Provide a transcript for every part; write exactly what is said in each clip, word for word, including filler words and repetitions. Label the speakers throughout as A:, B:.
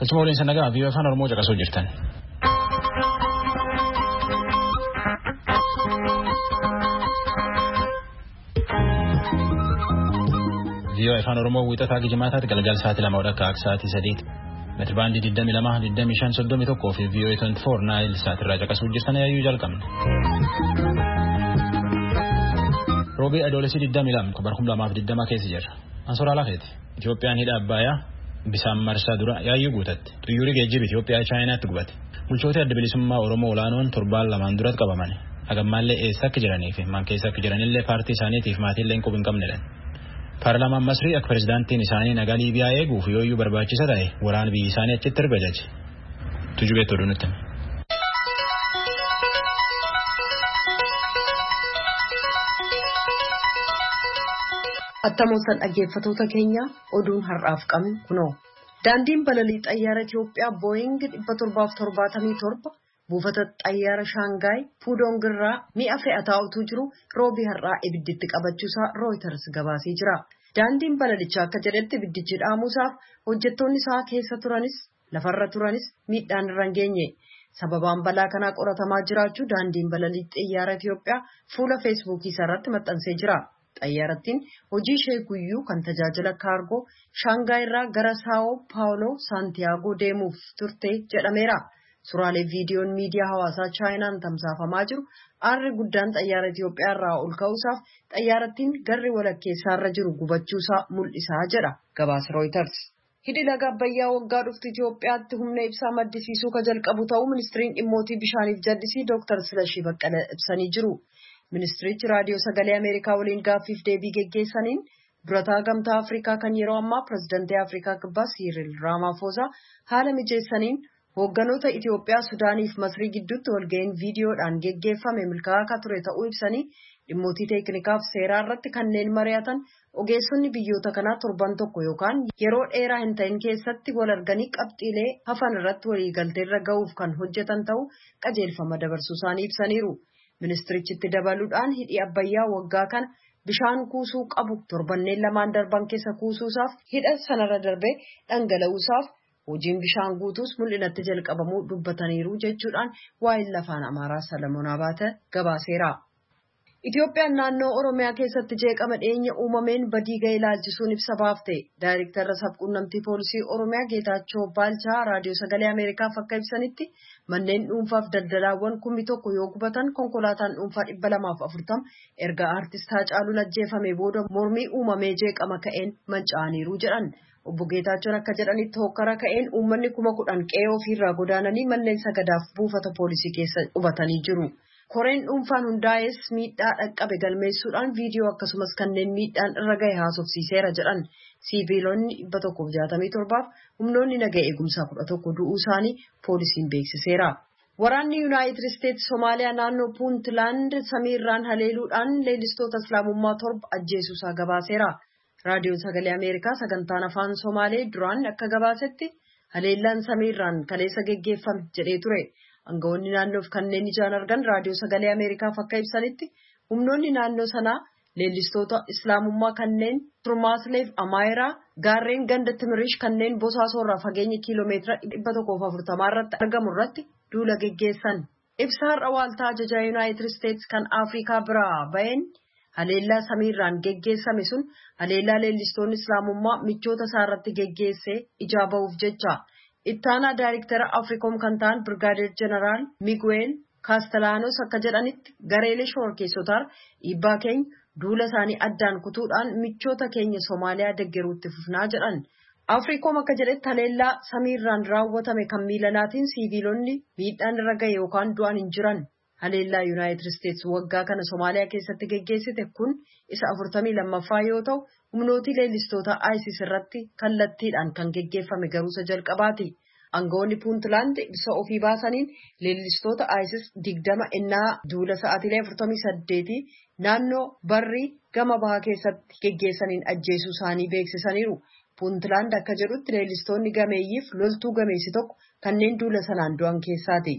A: Galchuma sanagaa biyya afaan Oromoo caqasuu jirtan. Biyya afaan Oromoo wiixataa Gijimaataatti galgal sa'aatii lama akka sa'aatii saddeet. Meetirbaandii digdamii lama digdamii shan soddomii tokkoo fi V O A twenty four Naayil sa'aatirraa caqasuu jirtan yaayyuu jalqabna. Roobii adoolessi digdamii lama bara kuma lamaaf digdama keessa jira. Ansoraa lafeeti. Itoophiyaan hidha Abbayaa bisaan marsaa dura yaayyuu guutatti. Xiyyaarri geejjiba Itoophiyaa Chaayinaatti gubate. Bulchoota adda bilisummaa Oromoo olaanoon torbaan lamaan duratti qabaman. Hagammaallee eessa akka jiranii fi man keessa akka jiranillee paartii isaaniitiif maatiillee quba hin qabnedha. Paarlaamaan Masrii akka pirezidaantiin isaanii nagaa Liibiyaa eeguuf yooyyuu barbaachisa ta'e waraana biyya isaanii achitti erga jaje. Tujubeetti oduu nutti.
B: Attamoota dhaggeeffattoota keenya oduun har'aaf qabnu kunoo. Daandiin balalii xayyaara Itoophiyaa Boeing dhibba torbaaf torbaatamii torba buufata xayyaara Shaangaay Puudongirraa mi'a fe'ataa utuu jiru roobii har'aa ibidditti qabachuusaa Reuters gabaasee jira. Daandiin balalichaa akka jedhetti ibiddichi dhaamuusaaf hojjettoonni isaa keessa turanis lafarra turanis miidhaan irra hin geenye. Sababaan balaa kanaa qoratamaa jiraachuu daandiin balalii xayyaara Itoophiyaa fuula feesbuukii isaarratti maxxansee jira. Xayyaarattiin hojii ishee guyyuu kan tajaajila kaargoo Shaangaay irraa gara Saao Paawuloo Saantiyaagoo deemuuf turte jedhameera. Suuraalee viidiyoon miidiyaa hawaasaa Chaayinaan tamsaafamaa jiru aarri guddaan xayyaara Itoophiyaa irraa ol ka'uusaaf xayyaarattiin garri walakkeessaarra jiru gubachuusaa mul'isaa jedha gabaasa Reuters. Hidhi laga Abbayyaa waggaa dhuftu Itoophiyaatti humna ibsaa maddisiisuu ka jalqabu ta'uu ministiriin dhimmootii bishaaniif jallisii Dooktar Silashii Baqqalee ibsanii jiru. Ministirichi raadiyoo sagalee Ameerikaa waliin gaaffiif deebii geggeessaniin durataa gamtaa Afrikaa kan yeroo ammaa pirezidaantii Afrikaa kibbaa Siiriil Raamaafoozaa haala mijeessaniin hoogganoota Itoophiyaa Sudaaniif Masrii gidduutti walga'iin viidiyoodhaan geggeeffame milkaa'aa akka ture ta'uu ibsanii dhimmootii teeknikaaf seeraa irratti kanneen mari'atan ogeessonni biyyoota kanaa torban tokko yookaan yeroo dheeraa hin ta'in keessatti wal arganii qabxiilee hafan irratti waliigalteerra ga'uuf kan hojjetan ta'uu qajeelfama dabarsuu isaanii ibsaniiru. Ministirichitti dabaluudhaan hidhi Abbayyaa waggaa kana bishaan kuusuu qabu torbanneen lamaan darban keessa kuusuusaaf hidha sanarra darbee dhangala'uusaaf hojiin bishaan guutuus mul'inatti jalqabamuu dubbataniiru jechuudhaan waa'ee afaan Amaaraa Salamoon Abaate gabaaseera. Itoophiyaan naannoo Oromiyaa keessatti jeeqama dhiyeenya uumameen badii ga'e ilaalchisuun ibsa baafte. Daayireektarri sabquunnamtii poolisii Oromiyaa Geetaachoo Baalchaa raadiyoo sagalee Ameerikaaf akka ibsanitti manneen dhuunfaaf daldalaawwan kummi tokko yoo gubatan konkolaataan dhuunfaa dhibba lamaaf afurtama erga aartist Haacaaluun ajjeefame booda mormii uumamee jeeqama ka'een manca'aniiru jedhan. Obbo Geetaachoon akka jedhanitti hokkara ka'een uummanni kuma kudhan qe'ee ofiirraa godaananii manneen sagadaaf buufata poolisii keessa qubatanii jiru. Koreen dhuunfaan hundaa'es miidhaa dhaqqabe galmeessuudhaan viidiyoo akkasumas kanneen miidhaan irra ga'e haasofsiiseera jedhan. Siviilonni dhibba tokkoof jaatamii torbaaf humnoonni nagaa eegumsaa kudha tokko du'uu isaanii poolisiin beeksiseera. Waraanni Yuunaayitid Isteetsi Somaaliyaa naannoo Puuntlaand samiirraan haleeluudhaan leellistoota Islaamummaa torba ajjeesuusaa gabaaseera. Raadiyoon sagalee Ameerikaa sagantaan afaan Somaalee duraan akka gabaasetti haleellaan samiirraan kaleessa geggeeffame jedhee ture. Aangawoonni naannoof kanneen ijaan argan raadiyoo sagalee Ameerikaaf akka ibsanitti humnoonni naannoo sanaa leellistoota Islaamummaa kanneen Turmaasleef Amaayiraa gaarreen ganda Timirish kanneen Bosaasoorraa fageenya kiiloomeetira dhibba tokkoof afurtamaa irratti argamu irratti duula geggeessan. Ibsa har'a waaltaa ajajaa Yuunaayitid Isteetsi kan Afrikaa biraa baheen haleellaa samiirraan geggeessame sun haleellaa leellistoonni Islaamummaa michoota isaa irratti geggeessee ijaa ba'uuf jecha. Ittaanaa Daayireektara Afriikoom kan ta'an Birgaadeer Jeneraal Miguel Castellanos akka jedhanitti gareelee shororkeessotaa dhiibbaa keenya duula isaanii addaan kutuudhaan michoota keenya Somaaliyaa deeggaruutti fufnaa jedhan. Afriikoom akka jedhetti haleellaa samiirraan raawwatame kan miilanaatiin siviilonni miidhaan irra ga'e yookaan du'an hin jiran. Haleellaa Yuunaayitid Isteetsi waggaa kana Somaaliyaa keessatti geggeessite kun isa afurtamii lammaffaa yoo ta'u humnootii leellistoota ISIS irratti kallattiidhaan kan geggeeffame garuusa jalqabaati. Aangawoonni Puuntlaand ibsa ofii baasaniin leellistoota ISIS digdama innaa duula sa'aatiilee afurtamii saddeetii naannoo barrii gama bahaa keessatti geggeessaniin ajjeesuu isaanii beeksisaniiru. Puuntlaand akka jedhutti leellistoonni gameeyyiif loltuu gameessi tokko kanneen duula sanaan du'an keessaati.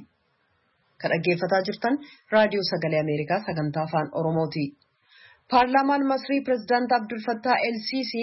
B: Kan dhaggeeffataa jirtan raadiyoo sagalee Ameerikaa sagantaa afaan Oromooti. Paarlaamaan Masrii Pireezidaant Abdul Fattah El Sisi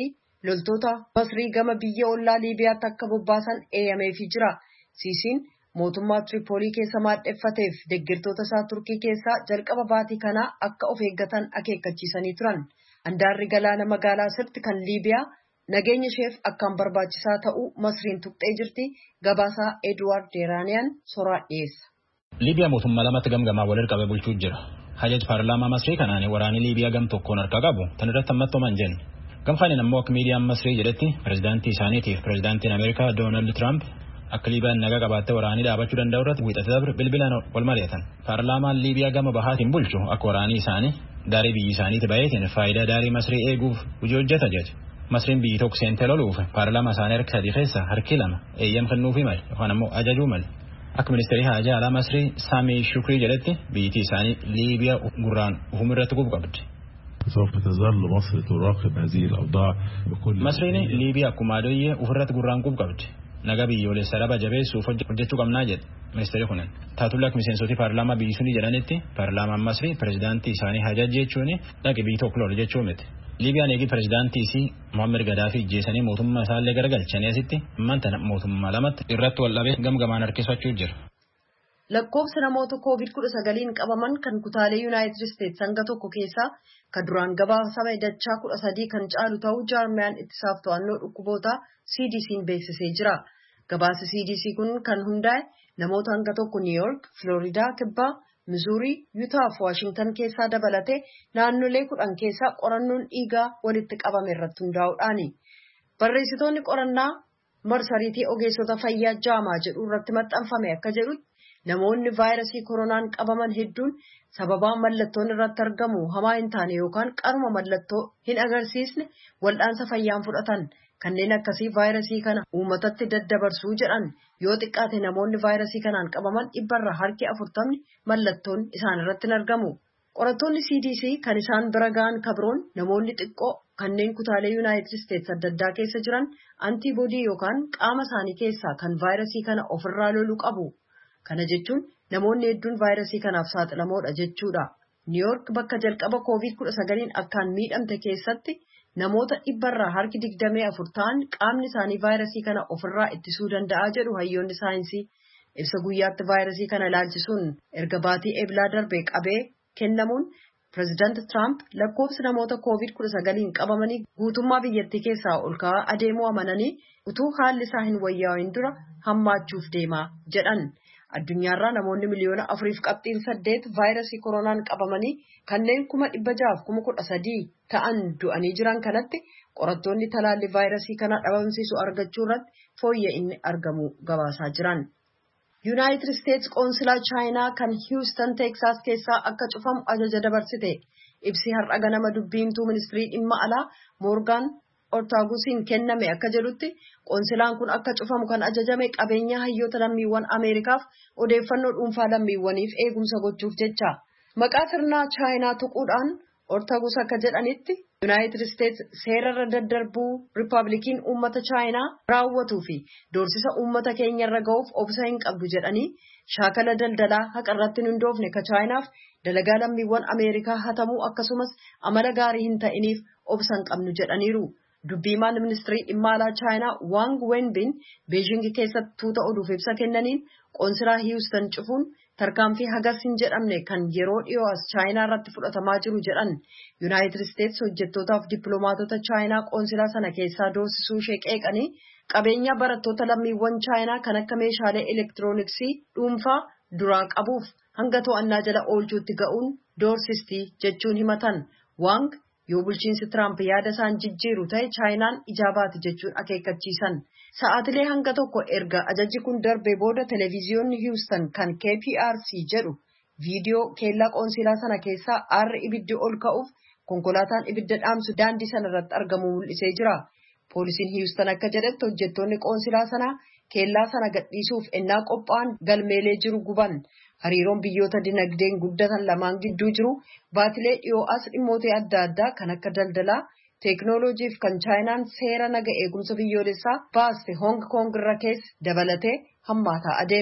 B: loltoota Masrii gama biyya ollaa Liibiyaatti akka bobbaasan eeyyameefii jira. Siisiin mootummaa Tripoolii keessa maadheffateef deeggartoota isaa Turkii keessaa jalqaba baatii kanaa akka of eeggatan akeekkachiisanii turan. Handaarri galaana magaalaa sirti kan Liibiyaa nageenya isheef akkaan barbaachisaa ta'uu Masriin tuqxee jirti. Gabaasaa Edward Deraaniyaan soraa dhiyeessa.
A: Liibiyaa mootummaa lamatti gamgamaa wal qabee bulchuu jira. Hajaj paarlaamaa Masrii kanaan waraanni Liibiyaa gam tokkoon harka qabu tan irratti ammattoman jenna. Gamfaanin ammoo akka miidiyaan Masrii jedhetti pirezidaantii isaaniitiif pirezidaantiin Ameerikaa Doonaald Tiraamp akka Liibiyaan nagaa qabaattee waraanii dhaabachuu danda'u irratti wiixata bilbilaan wal mari'atan. Paarlaamaan Liibiyaa gama bahaatiin bulchu akka waraanii isaanii daarii biyyi isaaniitti baheetiin faayidaa daarii Masrii eeguuf hojii hojjeta jedhe. Masriin biyyi tokko seentee loluuf paarlaamaa isaanii harka sadii keessa harki lama eeyyam kennuufii male yookaan ammoo ajajuu male. Akka ministeerri haajaa alaa Masrii Saamii Shukrii jedhetti biyyi isaanii Liibiyaa gurraan ufumirratti gub qabdi.
C: سوف تظل مصر تراقب هذه الأوضاع بكل
A: مصرين ليبيا كومادوية وفرت قران قوب قبض نقابي ولي سرابا جبيس وفجتشو قم ناجد مستري خنن تاتولك مسين صوتي بارلاما بيسوني جرانتي بارلاما مصري بريزيدانتي ساني حاجات جيتشوني لكي بيتو كلول جيتشومت ليبيا نيجي بريزيدانتي سي معمر غدافي جيساني موتم مسال لغرغل چنيسيتي مانتنا موتم ملامت irratti wallabe gamgamaan harkisachuu jira.
B: Lakkoofsa namoota koovid kudha sagaliin qabaman kan kutaalee Yuunaayitid Isteetsi hanga tokko keessaa kan duraan gabaasame dachaa kudha sadii kan caalu ta'uu jaarmiyaan ittisaaf to'annoo dhukkubootaa C D C'n beeksisee jira. Gabaasi C D C kun kan hundaa'e namoota hanga tokko New York, Florida, Kibbaa, Missouri, Utah fi Washington keessaa dabalatee naannolee kudhan keessaa qorannoon dhiigaa walitti qabame irratti hundaa'uudhaani. Barreessitoonni qorannaa marsariitii ogeessota fayyaa jaamaa jedhu irratti maxxanfame akka jedhutti namoonni vaayirasii koronaan qabaman hedduun sababaa mallattoon irratti argamu hamaa hin taane yookaan qaruma mallattoo hin agarsiisne wal'aansa fayyaan fudhatan kanneen akkasii vaayirasii kana uummatatti daddabarsuu jedhan yoo xiqqaate namoonni vaayirasii kanaan qabaman dhibbarra harki afurtamni mallattoon isaan irratti hin argamu. Qorattoonni C D C kan isaan bira ga'an kabroon namoonni xiqqoo kanneen kutaalee Yuunaayitid Isteetsi adda addaa keessa jiran antiboodii yookaan qaama isaanii keessaa kan vaayirasii kana ofirraa lolu qabu. Kana jechuun namoonni hedduun vaayirasii kanaaf saaxilamoodha jechuudha. New York bakka jalqaba koovid kudha sagaliin akkaan miidhamte keessatti namoota dhibbarraa harki digdamii afur ta'an qaamni isaanii vaayirasii kana ofirraa ittisuu danda'a jedhu hayyoonni saayinsii. Ibsa guyyaatti vaayirasii kana ilaalchisuun erga baatii eebilaa darbee qabee kennamuun pireezidaanti Tiraamp lakkoofsi namoota koovid kudha sagaliin qabamanii guutummaa biyyattii keessaa ol ka'aa adeemuu amananii utuu haalli isaa hin wayyaa'in dura hammaachuuf deemaa jedhan. Addunyaarraa namoonni miliyoona afuriif qabxiin saddeet vaayirasii koronaan qabamanii kanneen kuma dhibba jaaf kuma kudha sadii ta'an du'anii jiran kanatti qorattoonni talaalli vaayirasii kana dhabamsiisu argachuu irratti fooyya'inni argamu gabaasaa jiran. Yuunaayitid Isteetsi qoonsilaa Chaayinaa kan Hiwustan Teeksaas keessaa akka cufamu ajaja dabarsite. Ibsi har'a ganama dubbiimtuu ministirii dhimma alaa Moorgaan Ortaagusiin kenname akka jedhutti qoonsilaan kun akka cufamu kan ajajame qabeenya hayyoota lammiiwwan Ameerikaaf odeeffannoo dhuunfaa lammiiwwaniif eegumsa gochuuf jecha. Maqaa sirnaa Chaayinaa tuquudhaan Ortaagus akka jedhanitti Yuunaayitid Isteetsi seerarra daddarbuu Rippaabilikiin uummata Chaayinaa raawwatuu fi doorsisa uummata keenyarra ga'uuf obsa hin qabdu jedhanii shaakala daldalaa haqa irratti hin hundoofne ka Chaayinaaf dalagaa lammiiwwan Ameerikaa hatamuu akkasumas amala gaarii hin ta'iniif obsa hin qabnu jedhaniiru. Dubbiimaan ministirii dhimma alaa Chaayinaa Wang Wenbin Beijing keessatti tuuta oduuf ibsa kennaniin qoonsilaa Hiwustan cufuun tarkaanfii hagas hin jedhamne kan yeroo dhiyoo as Chaayinaa irratti fudhatamaa jiru jedhan. Yuunaayitid Isteetsi hojjettootaaf dippiloomaatota Chaayinaa qoonsilaa sana keessaa doorsisuu ishee qeeqanii qabeenya barattoota lammiiwwan Chaayinaa kan akka meeshaalee elektirooniksii dhuunfaa duraa qabuuf hanga to'annaa jala oolchuutti ga'uun doorsistii jechuun himatan. Wang yoo bulchiinsi Tiraamp yaada isaan jijjiiru ta'e Chaayinaan ijaabaati jechuun akeekkachiisan. Sa'aatilee hanga tokko erga ajajji kun darbee booda televiziyoonni Hiwustan kan K P R C jedhu viidiyoo keellaa qoonsilaa sana keessaa aarri ibiddi ol ka'uuf konkolaataan ibidda dhaamsu daandii sana irratti argamu mul'isee jira. Poolisiin Hiwustan akka jedhetti hojjettoonni qoonsilaa sanaa keellaa sana gadhiisuuf ennaa qophaa'an galmeelee jiru guban. Hariiroon biyyoota dinagdeen guddatan lamaan gidduu jiru baatilee dhiyoo as dhimmoota adda addaa kan akka daldalaa, teeknooloojiif kan Chaayinaan seera naga eegumsa biyyoolessaa baaste Hong Kong irra keessa dabalatee hammaataa adeeme.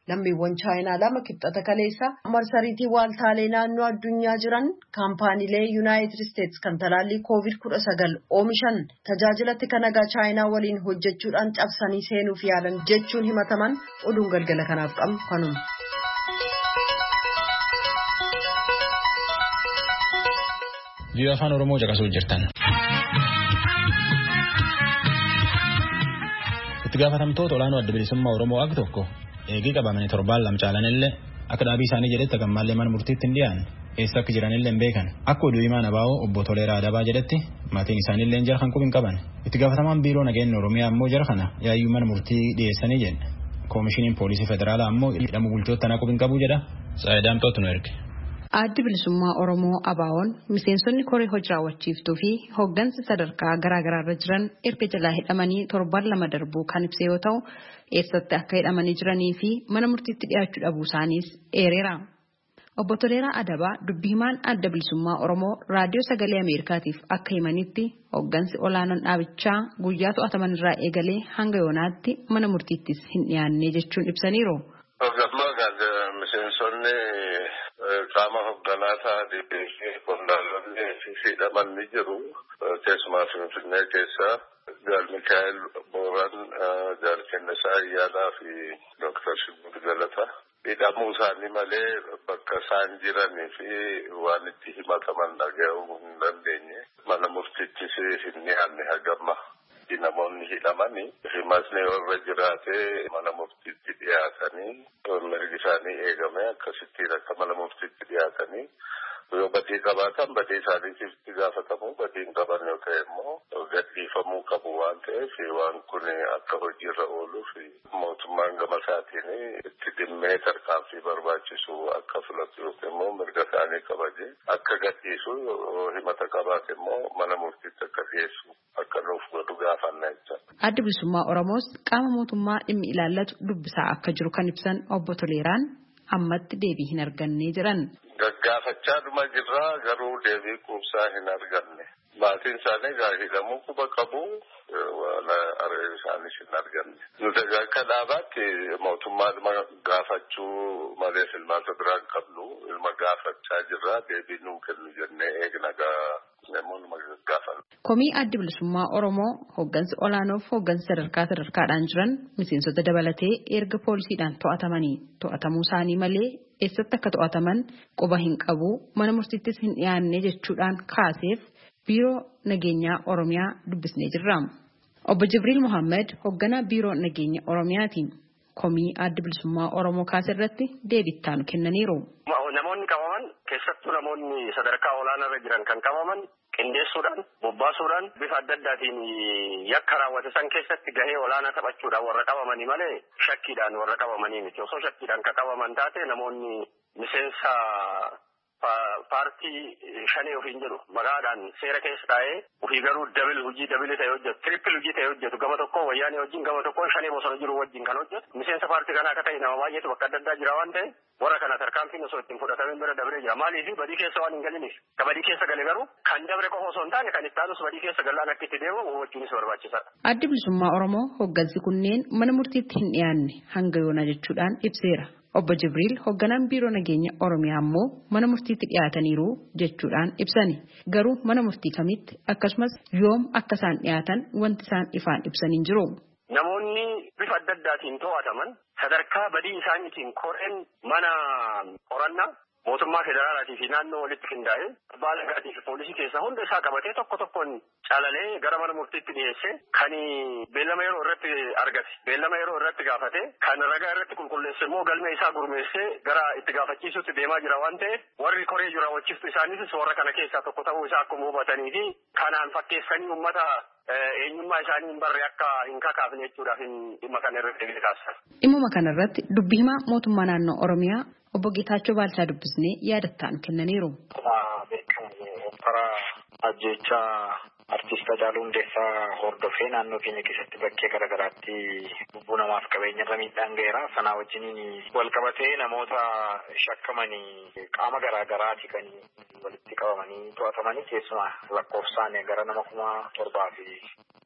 B: Lammiiwwan Chaayinaa lama kibxata kaleessa marsariitii waaltaalee naannoo addunyaa jiran kaampaaniilee Yuunaayitid Isteets kan talaallii koovid kudha sagal oomishan tajaajilatti kan nagaa Chaayinaa waliin hojjechuudhaan cabsanii seenuuf yaalan jechuun himataman oduun galgala kanaaf qabnu kanuma.
A: Ji'a afaan Oromoo caqasuu jirtan. Itti gaafatamtoota olaanoo adda bilisummaa Oromoo akka tokko eegii qabamanii torbaan lama caalanillee akka dhaabii isaanii jedhetti gammaallee mana murtiitti hin dhiyaanne eessa akka jiranillee hin beekan akka oduu himaan abaa'oo obbo Toleeraa Adabaa jedhetti maatiin isaaniillee jara kan qubi hin qaban itti gaafatamaan biiroo nageenya Oromiyaa ammoo jara kana yaayyuu mana murtii dhiyeessanii jedhe koomishiniin poolisii federaalaa ammoo hidhamu bulchoota kana qubi hin qabu jedha Saayidaamtootu nu erge.
D: Addi bilisummaa Oromoo Abaa'oon miseensonni koree hojii raawwachiiftuu fi hooggansa sadarkaa garaa irra jiran erga jalaa hidhamanii torban lama darbuu kan ibse yoo ta'u eessatti akka hidhamanii jiranii fi mana murtiitti dhiyaachuu dhabuu isaaniis eereera. Obbo Toleeraa Adabaa dubbii himaan adda bilisummaa Oromoo raadiyoo sagalee Ameerikaatiif akka himanitti hooggansi olaanoon dhaabichaa guyyaa to'ataman irraa eegalee hanga yoonaatti mana murtiittis hin dhiyaanne jechuun ibsaniiru.
E: Qaama hoogganaa ta'anii qondaalonni hidhaman ni jiru. Keessumaa Finfinnee keessa Jaal Mikaa'el Booran, Jaal Kennisaa Ayyaanaa fi Dooktar Shibbuu Galataa hidhamuu isaanii malee bakka isaan jiranii fi waan itti himataman dhaga'uu hin dandeenye. Mana murtiittis hin dhiyaanne hagamma. Namoonni hidhamanii himatni warra jiraatee mana murtiitti dhiyaatanii mirgi isaanii eegame akkasittiin akka mana murtiitti dhiyaatanii yoo badii qabaatan badii isaaniitiif itti gaafatamu badii hin qaban yoo ta'e immoo gadhiifamuu qabu waan ta'eef waan kun akka hojiirra ooluu fi mootummaan gama isaatiin itti dhimmee tarkaanfii barbaachisu akka filatu yookiin immoo mirga isaanii kabaje akka gadhiisu himata qabaate immoo mana murtiitti akka dhiyeessu akka nuuf godhu gaafanna jecha.
D: Adda bilisummaa Oromoos qaama mootummaa dhimmi ilaallatu dubbisaa akka jiru kan ibsan obbo Toleeraan ammatti deebii hin arganne jedhan.
E: Gaggaafachaa dhuma jirraa garuu deebii quubsaa hin arganne. Maatiin isaanii gaahidhamuu quba qabu waan aree isaanis hin arganne. Nuti akka dhaabaatti mootummaa gaafachuu malee filmaata biraan qabnu ilma gaafachaa jirraa deebii nuu kennu jennee eegna namoonni gaafan.
D: Komii adda bilisummaa Oromoo hooggansi olaanoof hooggansi sadarkaa sadarkaadhaan jiran miseensota dabalatee erga poolisiidhaan to'atamanii to'atamuu isaanii malee eessatti akka to'ataman quba hin qabu mana murtiittis hin dhiyaanne jechuudhaan kaaseef biiroo nageenyaa Oromiyaa dubbisnee jirra. Obbo Jibriil Mohammed hoogganaa biiroo nageenya Oromiyaatiin komii adda bilisummaa Oromoo kaaserratti deebii ittaanu kennaniiru.
F: Namoonni qabaman keessattuu namoonni sadarkaa olaanaa irra jiran kan qabaman qindeessuudhaan bobbaasuudhaan bifa adda addaatiin yakka raawwate san keessatti gahee olaanaa taphachuudhaan warra qabamanii malee shakkiidhaan warra qabamanii miti. Osoo shakkiidhaan kan qabaman taate namoonni miseensa paartii shanii ofiin jedhu maqaadhaan seera keessa taa'ee ofii garuu dabil hojii dabili ta'e hojjetu tirippil hojii ta'e hojjetu gama tokko wayyaanii wajjin gama tokko shanii bosona jiru wajjin kan hojjetu miseensa paartii kanaa akka ta'e nama baay'eetu bakka adda addaa jira waan ta'e warra kana tarkaanfiin osoo ittiin fudhatamin bira dabree jira maaliif badii keessa waan hin galiniif ka badii keessa gale garuu kan dabre qofa osoo hin taane kan itti aanus badii keessa galaan akka itti deemu hubachuunis barbaachisaadha.
D: Addi bilisummaa Oromoo hooggansi kunneen mana murtiitti hin dhiyaanne hanga yoona jechuudhaan ibseera. Obbo Jibriil hoogganaan biiroo nageenya Oromiyaa ammoo mana murtiitti dhiyaataniiru jechuudhaan ibsani. Garuu mana murtii kamitti akkasumas yoom akka isaan dhiyaatan wanti isaan ifaan ibsaniin jiru.
F: Namoonni bifa adda addaatiin to'ataman sadarkaa badii isaaniitiin koreen mana qorannaa mootummaa federaalaatii fi naannoo walitti qindaa'ee abbaa alangaatii fi poolisii keessaa hunda isaa qabatee tokko tokkoon calalee gara mana murtiitti dhiyeesse kan beellama yeroo irratti argate beellama yeroo irratti gaafate kan ragaa irratti qulqulleesse immoo galmee isaa gurmeessee gara itti gaafachiisutti deemaa jira waan ta'eef warri koree jira raawwachiiftu isaaniitis warra kana keessaa tokko ta'uu isaa akkuma hubatanii fi kanaan fakkeessanii uummata eenyummaa isaanii hin barre akka hin kakaafne jechuudhaaf dhimma kana irratti taasisan.
D: Dhimma kanarratti dubbii himaa mootummaa naannoo Oromiyaa obbo Geetaachoo Baalchaa dubbisnee yaadataan kennaniiru.
G: Karaa ajjechaa artiist Hacaaluu Hundeessaa hordofee naannoo keenya keessatti bakkee garaagaraatti lubbuu namaaf qabeenya irra miidhaan ga'eera. Sanaa wajjiniin wal qabatee namoota shakkamanii qaama garaagaraati kan walitti qabamanii to'atamanii keessumaa lakkoofsaan gara nama kuma torbaa fi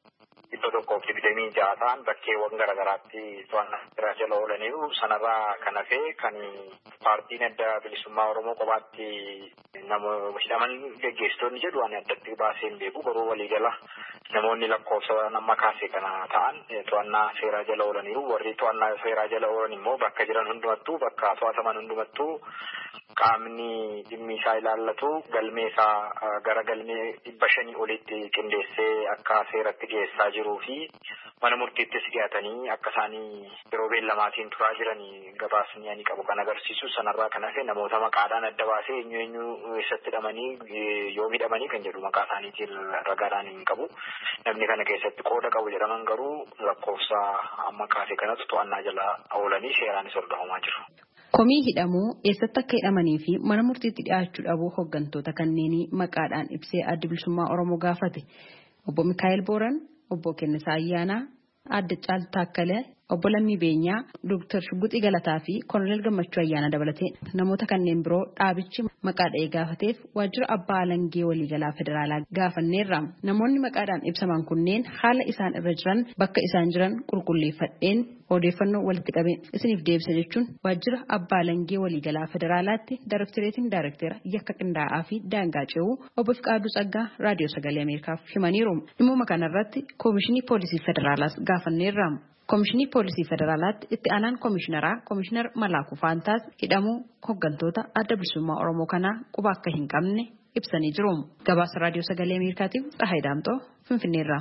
G: dhibba tokkoof digdamii ja'a ta'an bakkeewwan garaagaraatti to'annaa seeraa jala oolaniiru. Sanarraa kan hafe kan paartiin adda bilisummaa Oromoo kophaatti namoota hidhaman geggeessitoonni jedhu ani addatti baasee hin beeku. Garuu waliigala namoonni lakkoofsa nama kaasee kana ta'an to'annaa seeraa jala oolaniiru. Warri to'annaa seeraa jala oolan immoo bakka jiran hundumattuu bakka to'ataman hundumattuu qaamni dhimmi isaa ilaallatu galmee isaa gara galmee dhibba shanii olitti qindeessee akka seeratti geessaa jiruu fi mana murtiittis dhiyaatanii akka isaanii yeroo beellamaatiin turaa jiranii gabaasni ani qabu kan agarsiisu. Sanarraa kan hafe namoota maqaadhaan adda baasee eenyu eenyu eessatti hidhamanii yoo hidhamanii kan jedhu maqaa isaaniitiin ragaadhaan hin qabu. Namni kana keessatti qooda qabu jedhaman garuu lakkoofsa amma kaase kanatu to'annaa jala oolanii seeraanis hordofamaa jiru.
D: Komii hidhamuu eessatti akka hidhamanii fi mana murtiitti dhiyaachuu dhabuu hooggantoota kanneenii maqaadhaan ibsee adda bilisummaa Oromoo gaafate. Obbo Mikaa'el Booran, Obbo Kennisaa Ayyaanaa, Adda Caaltuu Taakkalee, Obbo Lammii Beenyaa, Dooktar Shugguxii Galataa fi Koloneel Gammachuu Ayyaana dabalatee namoota kanneen biroo dhaabichi maqaa dha'ee gaafateef waajjira abbaa alangee waliigalaa federaalaa gaafanneerra. Namoonni maqaadhaan ibsaman kunneen haala isaan irra jiran bakka isaan jiran qulqulleeffadheen odeeffannoo walitti qabeen isiniif deebisa jechuun waajjira abbaa alangee waliigalaa federaalaatti daarektereetiin daarektera yakka qindaa'aa fi daangaa ce'uu obbo Fiqaaduu Tsaggaa raadiyoo sagalee Ameerikaaf himaniiru. Dhimma kanarratti koomishinii poolisii federaalaas gaafanneerra. Koomishinii poolisii federaalaatti itti aanaan koomishineraa koomishinar Malaakuu Faantaas hidhamuu hooggantoota adda bilisummaa Oromoo kanaa quba akka hin qabne ibsanii jiru. Gabaasa raadiyoo sagalee Ameerikaatiif Tsahaay Daamtoo Finfinneerraa.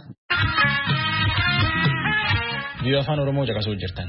A: Biyya afaan Oromoo caqasuu jirtan.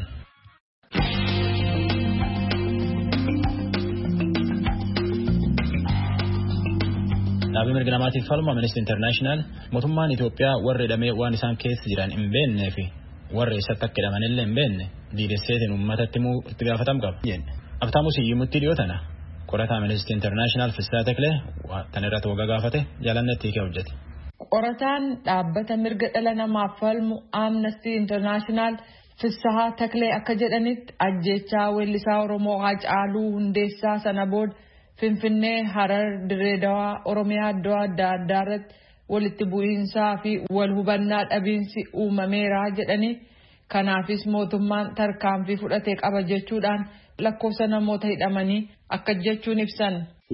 A: Dhaabbii mirga namaatiif falmu Amnesty International mootummaan Itoophiyaa warra hidhamee waan isaan keessa jiran hin beeknee fi warra eessatti akka hidhaman illee hin beekne diidesseetiin uummatatti immoo itti gaafatam qaba. Abtaamu Siyyimutti dhiyootana qorataa Amnesty International Fissaa Teklee tan irratti waggaa gaafate jaalannetti hiikee hojjete.
H: Qorataan dhaabbata mirga dhala namaaf falmu Amnesty International Fissaa Teklee akka jedhanitti ajjeechaa weellisaa Oromoo Haacaaluu Hundeessaa sana booda Finfinnee, Harar, Direedawaa, Oromiyaa iddoo adda addaa irratti walitti bu'iinsaa fi wal hubannaa dhabiinsi uumameera jedhanii kanaafis mootummaan tarkaanfii fudhatee qaba jechuudhaan lakkoofsa namoota hidhamanii akka jechuun ibsan.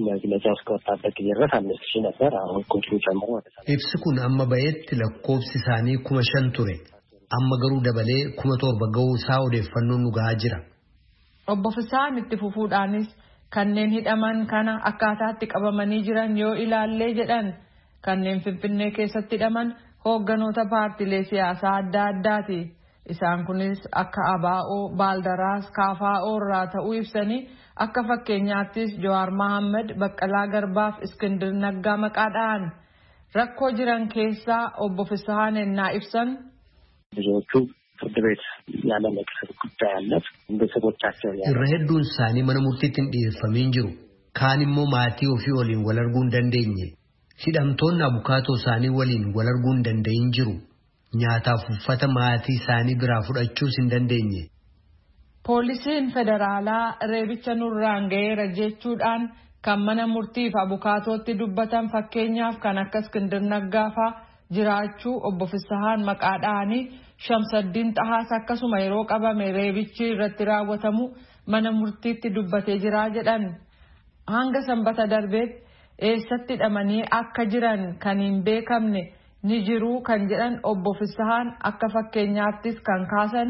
I: Ibsi kun amma ba'eetti lakkoofsi isaanii kuma shan ture. Amma garuu dabalee kuma torba ga'uu isaa odeeffannoon nu gahaa jira.
H: Obbo Fisaan itti fufuudhaanis kanneen hidhaman kana akkaataatti qabamanii jiran yoo ilaallee jedhan kanneen Finfinnee keessatti hidhaman hoogganoota paartilee siyaasaa adda addaati. Isaan kunis akka Abaa'oo, Baaldaraas, Kaafaa'oo irraa ta'uu ibsanii akka fakkeenyaattis Jawaar Mohaammed, Baqqalaa Garbaaf, Iskindir Naggaa maqaadhaan rakkoo jiran keessaa obbo Fisaan ennaa ibsan.
J: ብዙዎቹ ፍርድ ቤት ያለመቅረብ ጉዳይ አለት ቤተሰቦቻቸው
I: irra hedduun isaanii mana murtiitti hin dhiyeeffamiin jiru. Kaan immoo maatii ofii waliin wal arguu hin dandeenye. Hidhamtoonni abukaatoo isaanii waliin wal arguu hin danda'in jiru. Nyaataaf uffata maatii isaanii biraa fudhachuus hin dandeenye.
H: Poolisiin federaalaa reebicha nurraan ga'eera jechuudhaan kan mana murtiif abukaatootti dubbatan fakkeenyaaf kan akka Iskindir Naggaafaa jiraachuu obbo Fisaan maqaadhaanii Shamsaddiin Xahaas akkasuma yeroo qabame reebichi irratti raawwatamu mana murtiitti dubbatee jira jedhan. Hanga sanbata darbeetti eessatti hidhamanii akka jiran kan hin beekamne ni jiru kan jedhan obbo Fisaan akka fakkeenyaattis kan kaasan.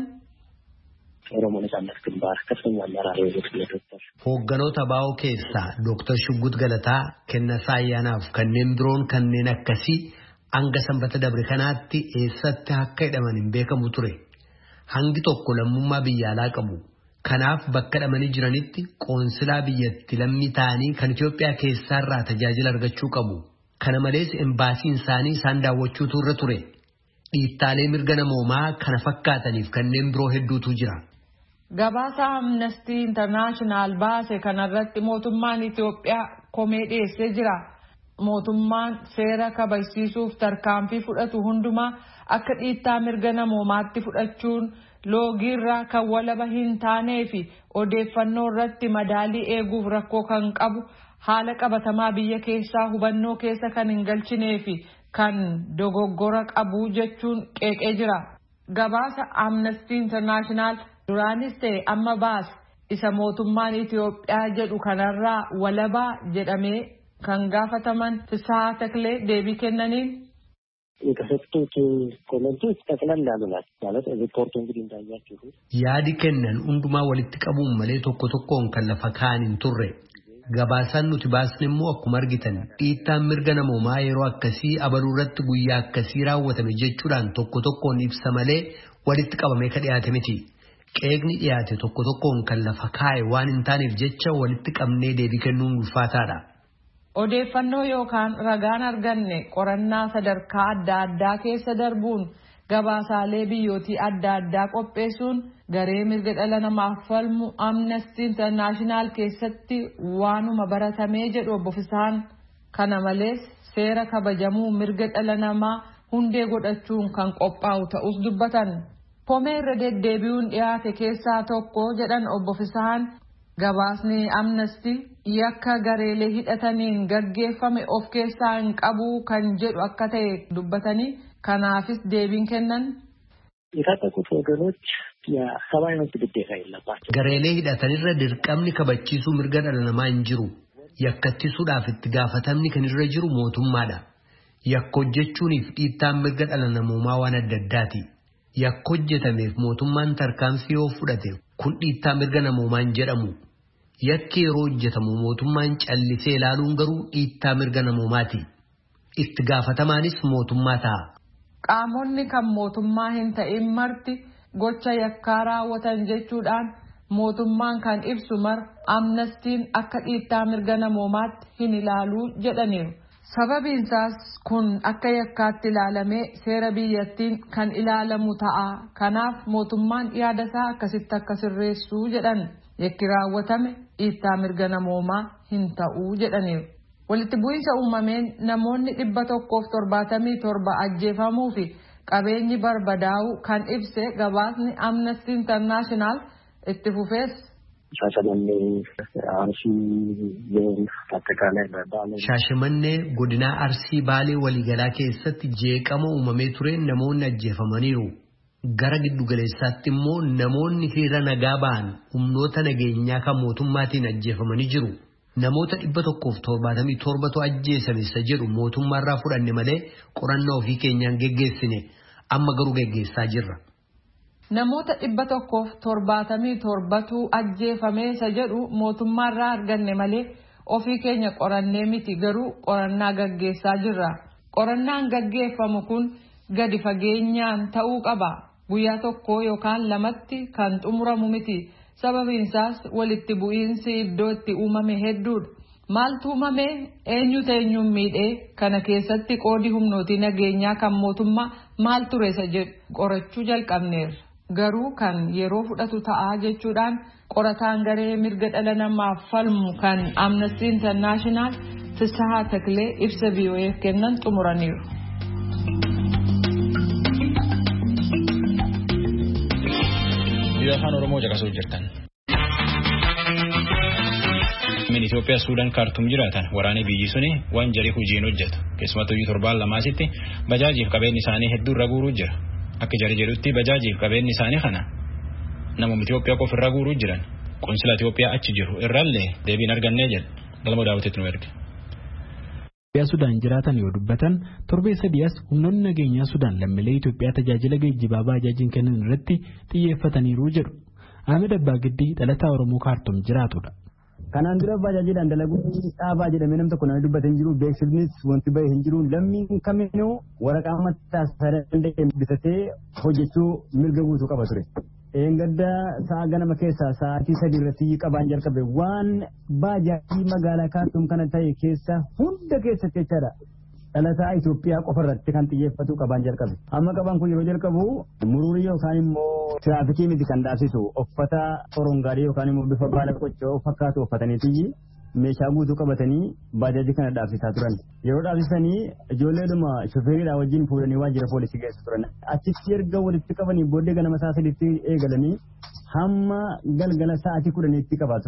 I: Hoogganoota Abaa'oo keessaa Dooktar Shugguxii Galataa, Kennisaa Ayyaanaaf kanneen biroon kanneen akkasii hanga sanbata dabre kanaatti eessatti akka hidhaman hin beekamu ture. Hangi tokko lammummaa biyya alaa qabu. Kanaaf bakka hidhamanii jiranitti qoonsilaa biyyatti lammii ta'anii kan Itoophiyaa keessaarraa tajaajila argachuu qabu. Kana malees embaasiin isaanii isaan daawwachuutu irra ture. Dhiittaalee mirga namoomaa kana fakkaataniif kanneen biroo hedduutu jira.
H: Gabaasa Amnesty International baase kanarratti mootummaan Itoophiyaa komee dhiyeessee jira. Mootummaan seera kabachiisuuf tarkaanfii fudhatu hundumaa akka dhiittaa mirga namoomaatti fudhachuun loogiirraa kan walaba hin taanee fi odeeffannoo irratti madaalii eeguuf rakkoo kan qabu haala qabatamaa biyya keessaa hubannoo keessa kan hin galchinee fi kan dogoggora qabu jechuun qeeqee jira. Gabaasa Amnesty International duraanis ta'e amma baas isa mootummaan Itoophiyaa jedhu kanarraa walabaa jedhamee kan gaafataman Fisahaa Taklee deebii kennaniin
J: የተሰጡት ኮሜንቶች ጠቅለል ያሉ ናቸው። ማለት ሪፖርቱ እንግዲህ እንዳያችሁ
I: yaadi kennan hundumaa walitti qabuun malee tokko tokkoon kan lafa kaa'an hin turre. Gabaasaan nuti baasne immoo akkuma argitan dhiittaan mirga namoomaa yeroo akkasii abaluu irratti guyyaa akkasii raawwatame jechuudhaan tokko tokkoon ibsa malee walitti qabamee ka dhiyaate miti. Qeeqni dhiyaate tokko tokkoon kan lafa kaa'e waan hin taaneef jecha walitti qabnee deebii kennuun ulfaataadha.
H: Odeeffannoo yookaan ragaan arganne qorannaa sadarkaa adda addaa keessa darbuun gabaasaalee biyyootii adda addaa qopheessuun garee mirga dhala namaaf falmu Amnesty International keessatti waanuma baratamee jedhu obbo Fisahaan. Kana malees seera kabajamuu mirga dhala namaa hundee godhachuun kan qophaa'u ta'us dubbatan. Komee irra deddeebi'uun dhiyaate keessaa tokko jedhan obbo Fisahaan. Gabaasni Amnesty yakka gareelee hidhataniin gaggeeffame of keessaa hin qabu kan jedhu akka ta'e dubbatanii kanaafis deebiin kennan.
J: የታጠቁት ወገኖች የሰብአዊ መብት ግዴታ የለባቸው
I: gareelee hidhatanirra dirqamni kabachiisuu mirga dhala namaa hin jiru. Yakkattisuudhaaf itti gaafatamni kan irra jiru mootummaadha. Yakka hojjechuuniif dhiittaan mirga dhala namoomaa waan adda addaati. Yakka hojjetameef mootummaan tarkaanfii yoo fudhate kun dhiittaa mirga namoomaa hin jedhamu. Yakki yeroo hojjetamu mootummaan callisee ilaaluun garuu dhiittaa mirga namoomaati. Itti gaafatamaanis mootummaa ta'a.
H: Qaamonni kan mootummaa hin ta'in marti gocha yakkaa raawwatan jechuudhaan mootummaan kan ibsu mar Amnestiin akka dhiittaa mirga namoomaatti hin ilaaluu jedhaniiru. Sababiinsaas kun akka yakkaatti ilaalamee seera biyyattiin kan ilaalamu ta'a. Kanaaf mootummaan yaadasaa akkasitti akka sirreessuu jedhan. Yakki raawwatame dhiittaa mirga namoomaa hin ta'uu jedhaniiru. Walitti bu'iinsa uumameen namoonni dhibba tokkoof torbaatamii torba ajjeefamuu fi qabeenyi barbadaa'u kan ibse gabaasni Amnesty International itti fufees.
I: Shaashimannee godinaa Arsii Baalee waliigalaa keessatti jeeqama uumamee tureen namoonni ajjeefamaniiru. Gara giddu galeessaatti immoo namoonni hiriira nagaa ba'an humnoota nageenyaa kan mootummaatiin ajjeefamanii jiru. Namoota dhibba tokkoof torbaatamii torbatu ajjeesame isa jedhu mootummaarraa fudhanne malee qorannaa ofii keenyaan geggeessine amma garuu geggeessaa jirra.
H: Namoota dhibba tokkoof torbaatamii torbatu ajjeefame isa jedhu mootummaarraa arganne malee ofii keenya qorannee miti garuu qorannaa gaggeessaa jirra. Qorannaan gaggeeffamu kun gadi fageenyaan ta'uu qaba. Guyyaa tokko yookaan lamatti kan xumuramu miti. Sababiinsaas walitti bu'iinsi iddoo itti uumame hedduudha. Maaltu uumame eenyutu eenyuun miidhee kana keessatti qoodi humnooti nageenyaa kan mootummaa maal ture isa jedhu qorachuu jalqabneerra. Garuu kan yeroo fudhatu ta'aa jechuudhaan qorataan garee mirga dhala namaaf falmu kan Amnesty International Fisahaa Taklee ibsa V O F kennan xumuraniiru.
A: Afaan Oromoo caqasuu jirtan. Min Itoophiyaa Suudaan kaartuum jiraatan waraanni biyyi suni waan jarii hojiin hojjetu. Keessumattuu torbaan lamaasitti bajaajiif qabeenyi isaanii hedduu irra guuruu jira. Akka jarii jedhutti bajaajiif qabeenyi isaanii kana namoonni Itoophiyaa qofa irra guuruu jiran. Qonsila Itoophiyaa achi jiru irrallee deebiin argannee jedha. Galma daawwitiitu nu erge.
K: Itoophiyaa Sudaan jiraatan yoo dubbatan torbee sadiyaas humnoonni nageenyaa Sudaan lammiilee Itoophiyaa tajaajila geejjibaa baajaajiin kennan irratti xiyyeeffataniiru jedhu. Ahmed Abbaa Giddii dhalataa Oromoo kaartuum jiraatudha.
L: Kanaan dura baajaajiidhaan dalaguu dhaabaa jedhamee namni tokko nama dubbate hin jiru beeksifnis wanti bahee hin jiru lammiin kamiinuu waraqaa mataa sadii bitatee hojjechuu mirga guutuu qaba ture. Eeggadda sa'a ganama keessaa sa'aatii sadii irratti qabaan jalqabe waan baajaajii magaalaa kaartuum kana ta'e keessa hunda keessatti jechaadha. Dhalataa Itoophiyaa qofa irratti kan xiyyeeffatu qabaan jalqabe. Amma qabaan kun yeroo jalqabu muruurii yookaan immoo tiraafikii miti kan dhaabsisu uffata orongaarii yookaan immoo bifa baala qoccoo fakkaatu uffataniiti meeshaa guutuu qabatanii baajaajii kana dhaabsisaa turan. Yeroo dhaabsisanii ijoolleedhuma shofeeridhaa wajjin fuudhanii waajjira poolisii geessu turan. Achitti erga walitti qabanii booddee ganama sa'a sadiitti eegalanii hamma galgala sa'aatii kudhaniitti qabaa turan.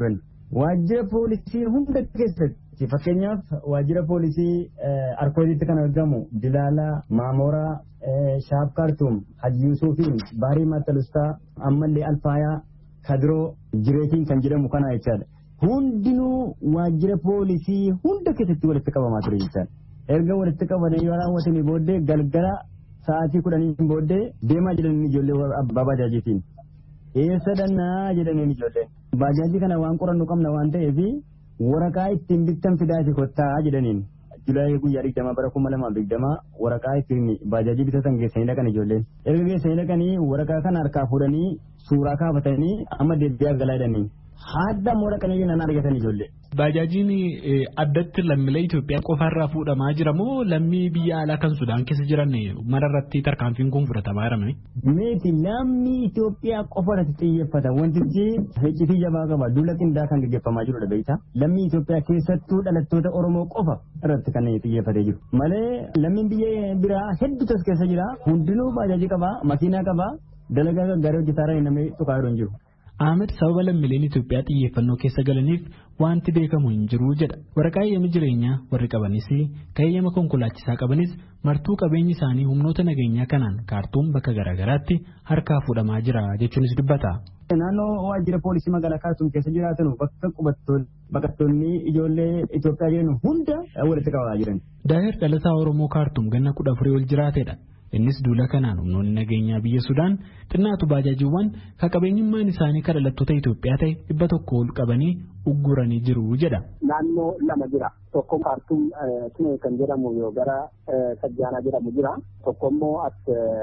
L: waajjira poolisii hunda keessatti fakkeenyaaf waajjira poolisii Arkooditti kan argamu Dilaalaa, Maamoraa, Shaab Kaartuum, Haji Yuusufiin, Baarii Mattalustaa, ammallee Alfaayaa, Kadiroo, Jireetiin kan jedhamu kana jechaadha. Hundinuu waajjira poolisii hunda keessatti walitti qabamaa ture jechaadha. Erga walitti qabanii yoo raawwatanii booddee galgala sa'aatii kudhanii booddee deemaa jedhanii ijoollee abbaa baajaajiitiin. Eessa dhannaa jedhanii ijoolleen. Baajaajii kana waan qorannu qabna waan ta'eef waraqaa ittiin bittan fidaati kottaa jedhaniin. Julaayii guyyaa digdamaa bara kuma lamaaf digdamaa waraqaa ittiin baajaajii bitatan geessanii dhaqan ijoolleen. Erga geessanii dhaqanii waraqaa kana harkaa fuudhanii suuraa kaafatanii amma deebi'aa galaa jedhanii. Haadda moora kana yoo nan argatan ijoollee.
K: Baajaajiin addatti lammiilee Itoophiyaa qofaarraa fuudhamaa jira moo lammii biyya alaa kan Sudaan keessa jiran mararratti tarkaanfiin kun fudhatamaa jirame?
L: Meeti lammii Itoophiyaa qofarratti xiyyeeffata. Wantichi hojjetii jabaa qaba. Duula qindaa kan gaggeeffamaa jirudha beektaa. Lammii Itoophiyaa keessattuu dhalattoota Oromoo qofa irratti kan xiyyeeffatee jiru. Malee lammiin biyya biraa hedduutas keessa jira. Hundinuu baajaajii qaba, makiinaa qaba, dalagaa gaggaarii hojjetaarra namni tuqaa jiru hin jiru.
K: Ahmed sababa lammiileen Itoophiyaa xiyyeeffannoo keessa galaniif wanti beekamu hin jiru jedha. Waraqaa eeyyama jireenyaa warri qabanis kan eeyyama konkolaachisaa qabanis martuu qabeenyi isaanii humnoota nageenyaa kanaan Kaartuum bakka garaagaraatti harkaa fuudhamaa jira jechuunis dubbata.
L: Naannoo waajjira poolisii magaalaa Kaartuum keessa jiraatan bakka baqattoonni ijoollee Itoophiyaa jiran hunda walitti qabamaa jiran.
K: Daahir dhalataa Oromoo Kaartuum ganna kudha afurii ol jiraatedha. Innis duula kanaan humnoonni nageenyaa biyya Sudaan xinnaatu baajaajiiwwan kan qabeenyummaan isaanii kan dhalattoota Itoophiyaa ta'e dhibba tokko ol qabanii ugguranii jiru jedha.
J: Naannoo lama jira. Tokko Kaartuum kan jedhamu yoo gara Sajjaanaa jedhamu jira. Tokko immoo as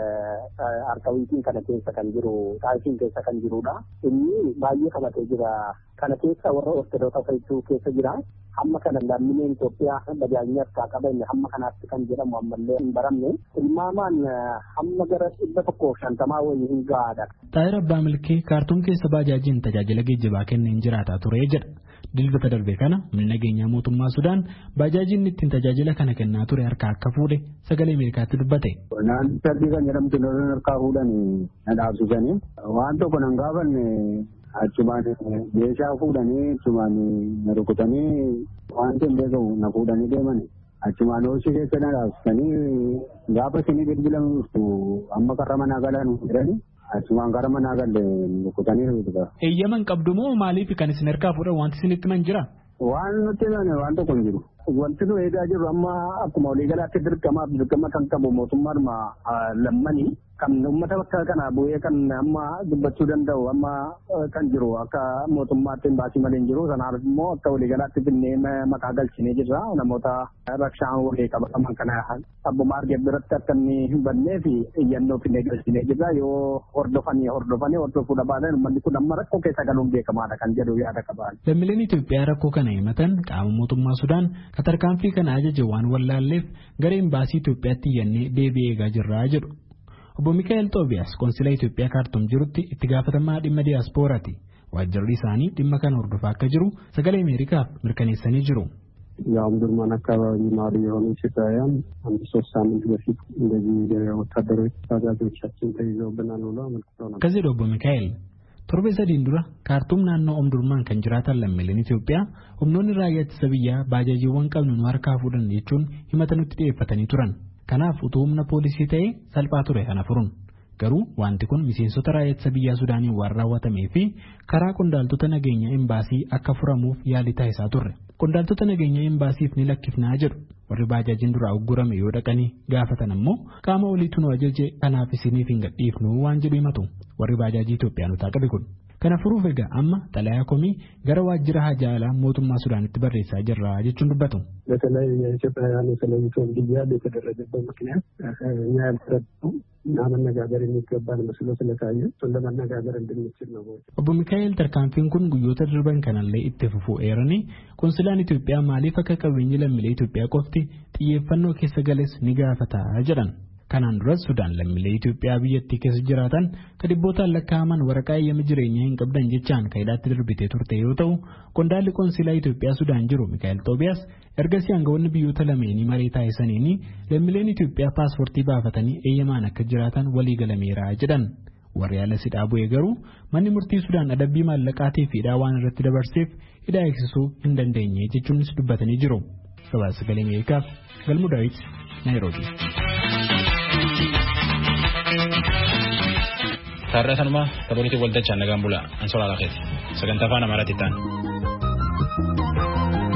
J: Arkawiitiin kana keessa kan jiru, Xaayifiin keessa kan jirudha. Inni baay'ee qabatee jira. Kana keessa warra Ortodoksii fe'ituu keessa jira. Hamma kana lammiileen Itoophiyaa bajaajii harkaa qaban hamma kanaatti kan jedhamu ammallee hin baramne. Ilmaamaan hamma gara dhibba tokkoof shantamaa wayii hin gahaadha.
K: Xaayir Abbaa Milkee Kaartuum keessa baajaajiin tajaajila geejjibaa kenneen jiraataa ture jedha. Dilbata darbe kana humni nageenyaa mootummaa Sudaan baajaajiin ittiin tajaajila kana kennaa ture harkaa akka fuudhe sagalee Ameerikaatti dubbate.
M: Naannoo sadii kan jedhamtu lolan harkaa fuudhanii na dhaabsisanii waan tokko nan gaafanne achumaan meeshaa fuudhanii achumaan na rukutanii wanti hin beekamu na fuudhanii deemani. Achumaan hoosii keessa na dhaabsisanii gaafa isinii bilbilamuustu amma karra manaa galan jedhanii. Achumaan gara manaa galle rukutanii rukutaa.
K: Eeyyaman qabdu moo maaliif kan isin harkaa fuudhan wanti isinitti man jira?
M: Waan nuti himame waan tokko hin jiru. Wanti nu eegaa jirru amma akkuma waliigalaatti dirqamaaf dirqama kan qabu mootummaadhuma lammanii kan uummata bakka kana bu'ee kan amma dubbachuu danda'u amma kan jiru akka mootummaatti hin baasii malee hin jiru. Kanaaf immoo akka waliigalaatti finnee maqaa galchinee jirra. Namoota rakshaan walii qabataman kana abbuma argee biratti akka inni hin bannee fi iyyannoo finnee galchinee jirra. Yoo hordofanii hordofanii hordofuudha baatan uummanni kun amma rakkoo keessa galuun beekamaadha kan jedhu yaada qaban.
K: Lammiileen Itoophiyaa rakkoo kana himatan qaama mootummaa Sudaan tarkaanfii kana ajaja waan wallaalleef gareen baasii Itoophiyaatti iyyannee deebii eegaa jirraa jedhu. Obbo Mikaa'el Xoobiyaas konsilaa Itoophiyaa Kaartuum jirutti itti gaafatamaa dhimma diyaaspooraati. Waajjirri isaanii dhimma kana hordofaa akka jiru sagalee Ameerikaaf mirkaneessanii jiru.
M: ያው ምድርማን አካባቢ ማሪ የሆኑ ኢትዮጵያውያን አንድ ሶስት ሳምንት በፊት እንደዚህ ወታደሮች ታዛዦቻችን ተይዘውብናል ብሎ አመልክተው ነበር።
K: ከዚህ ዶቦ ሚካኤል torbe sadiin dura Kaartuum naannoo Omdurmaan kan jiraatan lammiileen Itoophiyaa humnoonni raayyaa ittisa biyyaa baajaajiiwwan qabnu nu harkaa fuudhan jechuun himata nutti dhiyeeffatanii turan. Kanaaf utuu humna poolisii ta'ee salphaa ture kana furuun. Garuu wanti kun miseensota raayyaa ittisa biyyaa Sudaaniin waan raawwatamee fi karaa qondaaltota nageenyaa imbaasii akka furamuuf yaalii taasisaa turre. Qondaaltota nageenyaa imbaasiif ni lakkifnaa jedhu. Warri baajaajiin duraa uggurame yoo dhaqanii gaafatan ammoo qaama oliitu nu ajaje kanaaf isiniif hin gadhiifnu waan jedhu himatu. Warri baajaajii Itoophiyaanotaa qabe kun. Kana furuuf egaa amma xalayaa komii gara waajjira hajaalaa mootummaa Sudaanitti barreessaa jirra jechuun dubbatu.
M: በተለይ የኢትዮጵያውያን ተለይቶ እንዲያዝ የተደረገበት ምክንያት እኛ ያልተረዳነው እና መነጋገር የሚገባን መስሎ ስለታየ እሱን ለመነጋገር እንድንችል ነው።
K: Obbo Mikaa'el tarkaanfiin kun guyyoota darban kanallee itti fufuu eeranii konsilaan Itoophiyaa maaliif akka qabeenyi lammiilee Itoophiyaa qofti xiyyeeffannoo keessa gales ni gaafata jedhan. Kanaan duras Sudaan lammiilee Itoophiyaa biyyattii keessa jiraatan kan dhibbootaan lakkaa'aman waraqaa eeyyama jireenyaa hin qabdan jechaan kaayidaatti darbitee turte yoo ta'u qondaalli konsilaa Itoophiyaa Sudaan jiru Mikaa'el Xoobiyaas ergasii aangawoonni biyyoota lameenii maree taasisaniini lammiileen Itoophiyaa paaspoortii baafatanii eeyyamaan akka jiraatan walii galameera jedhan. Warri ala sidhaa bu'ee garuu manni murtii Sudaan adabbii maallaqaatii fi hidhaa waan irratti dabarseef hidhaa eegsisuu hin dandeenye jechuunis dubbatanii jiru. Gabaasa Sagalee Ameerikaaf Galmuu Daawit Naayiroobii.
A: Taarratanuma taphoolitii waltajjii nagaan bulaa Ansoolaa Lakeeti sagantaa afaan Amaaraatti ta'an.